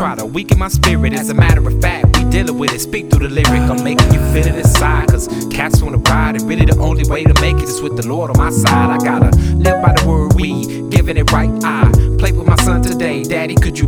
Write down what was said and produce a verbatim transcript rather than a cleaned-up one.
try to weaken my spirit. As a matter of fact, we dealing with it. Speak through the lyric, I'm making you feel it inside. Cause cats wanna ride, and really the only way to make it is with the Lord on my side. I gotta live by the word we, giving it right. I play with my son today. Daddy, could you